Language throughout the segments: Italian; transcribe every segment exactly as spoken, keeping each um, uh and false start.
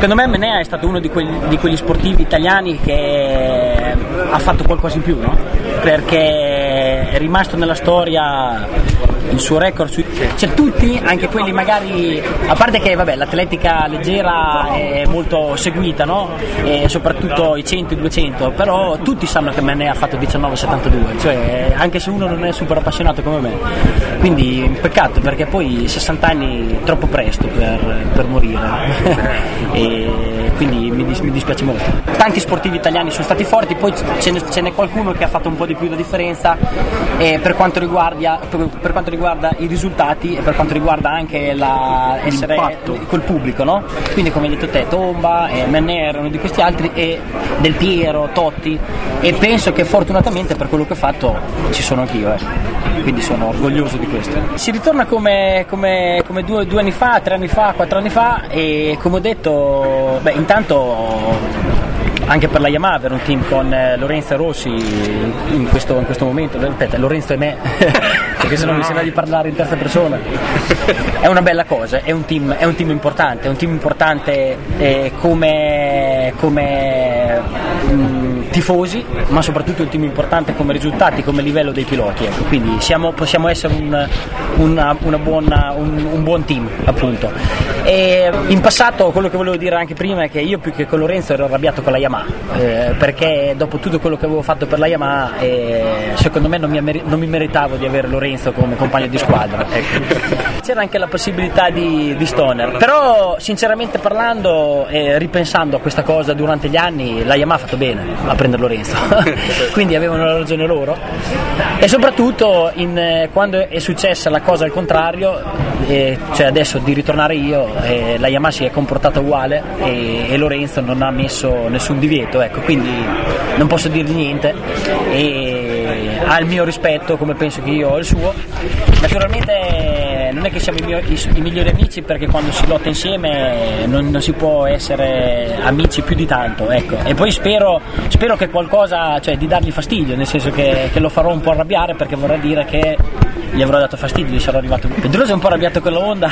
Secondo me Menea è stato uno di quegli, di quegli sportivi italiani che ha fatto qualcosa in più, no? Perché è rimasto nella storia il suo record su... cioè tutti, anche quelli magari, a parte che vabbè l'atletica leggera è molto seguita, no? E soprattutto i cento e i duecento, però tutti sanno che Menea ha fatto diciannove settantadue, cioè anche se uno non è super appassionato come me, quindi un peccato perché poi sessanta anni troppo presto per, per morire e quindi mi, dis- mi dispiace molto. Tanti sportivi italiani sono stati forti, poi ce, ne, ce n'è qualcuno che ha fatto un po' di più la differenza eh, per quanto riguarda per, per quanto riguarda i risultati e per quanto riguarda anche la essere l'impatto col pubblico, no? Quindi come hai detto te, Tomba, eh, Menea erano di questi altri, e Del Piero, Totti, e penso che fortunatamente per quello che ho fatto ci sono anch'io, eh. Quindi sono orgoglioso di questo. Si ritorna come, come, come due, due anni fa, tre anni fa, quattro anni fa, e come ho detto, beh, intanto anche per la Yamaha avere un team con eh, Lorenzo e Rossi in questo, in questo momento, aspetta, Lorenzo e me perché sennò mi sembra di parlare in terza persona, è una bella cosa, è un team, è un team importante, è un team importante eh, come, come mh, tifosi, ma soprattutto un team importante come risultati, come livello dei piloti, ecco. Quindi siamo, possiamo essere un, una, una buona, un, un buon team, appunto. E in passato quello che volevo dire anche prima è che io più che con Lorenzo ero arrabbiato con la Yamaha, eh, perché dopo tutto quello che avevo fatto per la Yamaha eh, secondo me non mi, non mi meritavo di avere Lorenzo come compagno di squadra, ecco. C'era anche la possibilità di, di Stoner, però sinceramente parlando e eh, ripensando a questa cosa durante gli anni, la Yamaha ha fatto bene a prendere Lorenzo quindi avevano ragione loro, e soprattutto in, eh, quando è successa la cosa al contrario, eh, cioè adesso di ritornare io, eh, la Yamaha si è comportata uguale e, e Lorenzo non ha messo nessun divieto, ecco, quindi non posso dirgli niente e ha il mio rispetto come penso che io ho il suo. Naturalmente non è che siamo i, mio, i, i migliori amici, perché quando si lotta insieme non, non si può essere amici più di tanto, ecco. E poi spero, spero che qualcosa, cioè di dargli fastidio, nel senso che, che lo farò un po' arrabbiare, perché vorrà dire che gli avrò dato fastidio, gli sarò arrivato. Pedroso è un po' arrabbiato con la Honda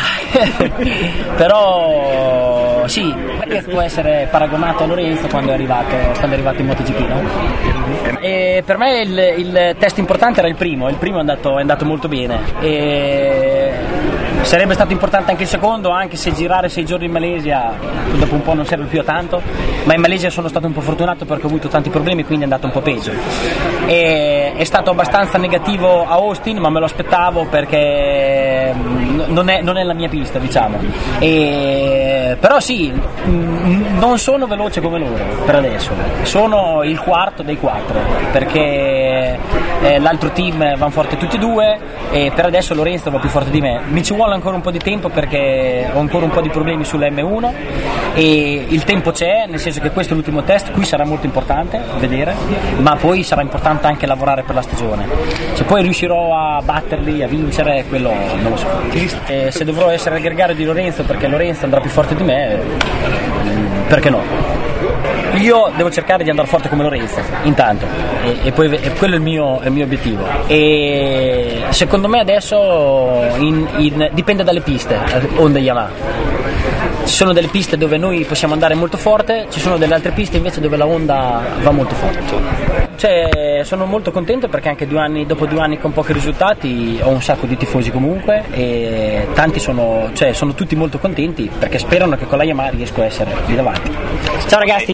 però sì, perché può essere paragonato a Lorenzo quando è arrivato, quando è arrivato in MotoGP, no? E per me il, il test importante era il primo, il primo è andato, è andato molto bene e sarebbe stato importante anche il secondo, anche se girare sei giorni in Malesia dopo un po' non serve più a tanto, ma in Malesia sono stato un po' fortunato perché ho avuto tanti problemi, quindi è andato un po' peggio. E è stato abbastanza negativo a Austin, ma me lo aspettavo perché non è, non è la mia pista, diciamo. E, però sì, non sono veloce come loro per adesso, sono il quarto dei quattro, perché eh, l'altro team vanno forte tutti e due e per adesso Lorenzo va più forte di me. Mi ci vuole ancora un po' di tempo perché ho ancora un po' di problemi sulla M uno e il tempo c'è, nel senso che questo è l'ultimo test, qui sarà molto importante vedere, ma poi sarà importante anche lavorare per la stagione. Se poi riuscirò a batterli, a vincere, quello non lo so. E se dovrò essere il gregario di Lorenzo perché Lorenzo andrà più forte di me, perché no? Io devo cercare di andare forte come Lorenzo intanto e, e poi e quello è il mio, è il mio obiettivo. E secondo me adesso in, in, dipende dalle piste Honda e Yamaha. Ci sono delle piste dove noi possiamo andare molto forte, ci sono delle altre piste invece dove la Honda va molto forte. Cioè, sono molto contento perché anche due anni, dopo due anni con pochi risultati ho un sacco di tifosi comunque e tanti sono, cioè, sono tutti molto contenti perché sperano che con la Yamaha riesco a essere lì davanti. Ciao ragazzi!